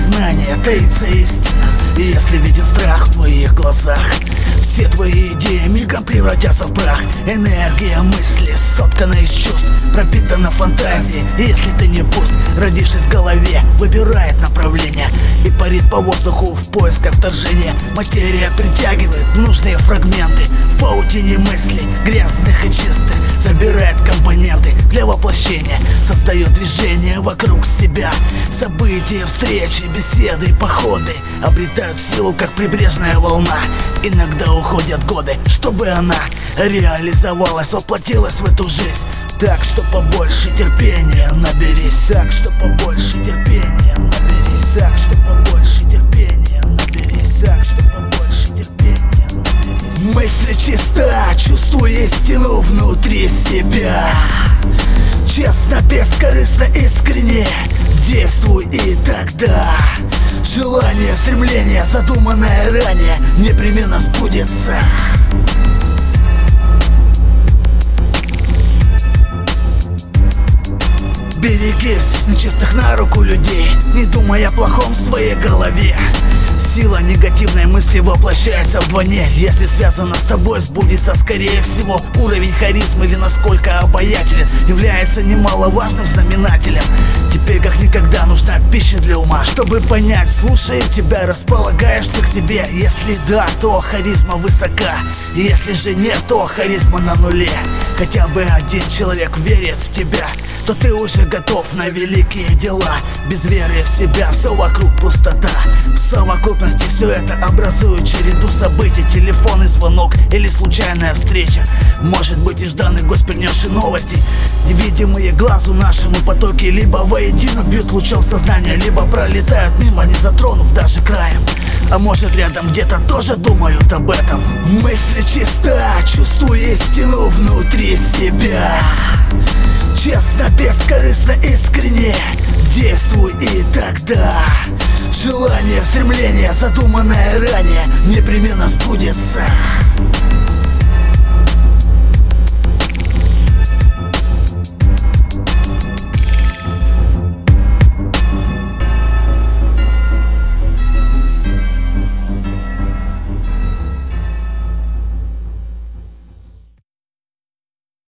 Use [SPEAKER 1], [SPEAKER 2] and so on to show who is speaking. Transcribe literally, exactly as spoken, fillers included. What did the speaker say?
[SPEAKER 1] сознания таится истина. И если виден страх в твоих глазах, все твои идеи мигом превратятся в прах. Энергия мысли соткана из чувств, пропитана фантазией. И если ты не пуст, родившись в голове, выбирает направление и парит по воздуху в поисках вторжения. Материя притягивает нужные фрагменты в паутине мыслей, грязных и чистых. Собирает компоненты для воплощения, создает движение вокруг себя. События, встречи, беседы, походы обретают силу, как прибрежная волна. Иногда уходят годы, чтобы она реализовалась, воплотилась в эту жизнь. Так что побольше терпения наберись, так что побольше терпения наберись, так что побольше терпения наберись, так что побольше терпения наберись. Мысли чиста, чувствуй истину внутри себя. Честно, бескорыстно, искренне действуй, и тогда желание, стремление, задуманное ранее, непременно сбудется. Берегись нечистых на руку людей, не думай о плохом в своей голове. Сила негативной мысли воплощается вдвойне. Если связано с тобой, сбудется скорее всего. Уровень харизмы или насколько обаятелен является немаловажным знаменателем. Теперь как никогда нужна пища для ума, чтобы понять, слушая тебя, располагаешь ты к себе. Если да, то харизма высока, если же нет, то харизма на нуле. Хотя бы один человек верит в тебя, то ты уже готов на великие дела. Без веры в себя все вокруг пустота. В совокупности все это образует череду событий. Телефонный звонок или случайная встреча, может быть нежданный гость, принесший новости. Невидимые глазу нашему потоки либо воедино бьют лучом сознания, либо пролетают мимо, не затронув даже краем. А может рядом где-то тоже думают об этом. Мысли чиста, чувствуй истину внутри себя. Честно, бескорыстно, искренне действуй, и тогда желание, стремление, задуманное ранее, непременно сбудется.